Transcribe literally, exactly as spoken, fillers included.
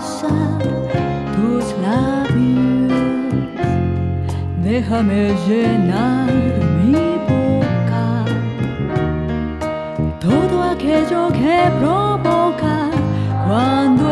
besar tus labios, déjame llenar mi boca, todo aquello que provoca cuando